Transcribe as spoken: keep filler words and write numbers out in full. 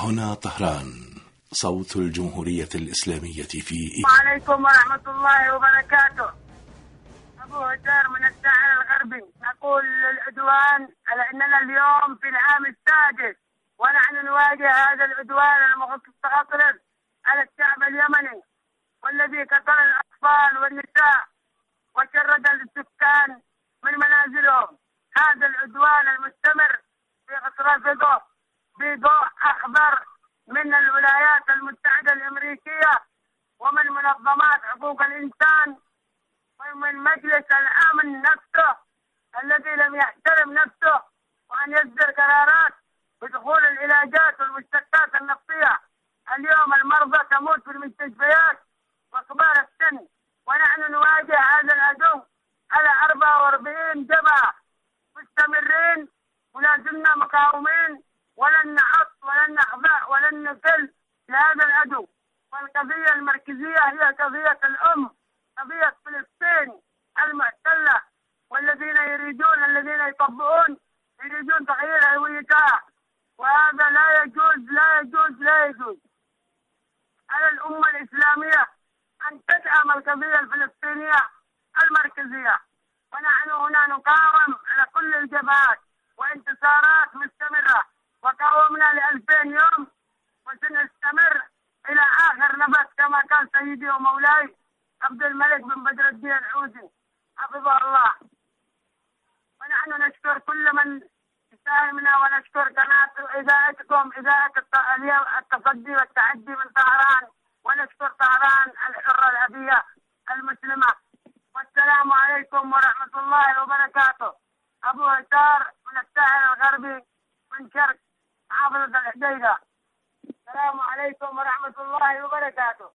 هنا طهران، صوت الجمهورية الإسلامية في وعليكم ورحمة الله وبركاته. أبو هجار من الساحل الغربي. نقول للعدوان على أننا اليوم في العام السادس ونحن نواجه هذا العدوان المتغطرس على الشعب اليمني، والذي قتل الأطفال والنساء وشرد السكان من منازلهم. هذا العدوان المستمر في غطرسه بضوء أخضر من الولايات المتحدة الأمريكية ومن منظمات حقوق الإنسان ومن مجلس الأمن نفسه الذي لم يحترم نفسه وأن يصدر قرارات بدخول العلاجات والمشتقات النفسية. اليوم المرضى تموت في المستشفيات وكبار السن، ونحن نواجه هذا العدو على أربعة وأربعين جبهة مستمرين، ولازلنا مقاومين، ولن نعط ولن نخضع ولن نكل لهذا العدو. والقضية المركزية هي قضية الأم، قضية فلسطين المحتلة، والذين يريدون الذين يطبقون يريدون تغيير هويتها، وهذا لا يجوز لا يجوز لا يجوز. على الأمة الإسلامية أن تدعم القضية الفلسطينية المركزية، ونحن هنا نقاوم على كل الجبهات وانتصارات مستمرة، وقاومنا لألفين يوم وسنستمر إلى آخر نفس كما كان سيدي ومولاي عبد الملك بن بدر الدين الحوثي حفظه الله. ونحن نشكر كل من يساهمنا، ونشكر قناة إذاعتكم إذاعة التصدي والتحدي من طهران، ونشكر طهران الحرة الأبية المسلمة. والسلام عليكم ورحمة الله وبركاته. أبو هشار من الساحل الغربي من شرق محافظة الحديدة. السلام عليكم ورحمة الله وبركاته.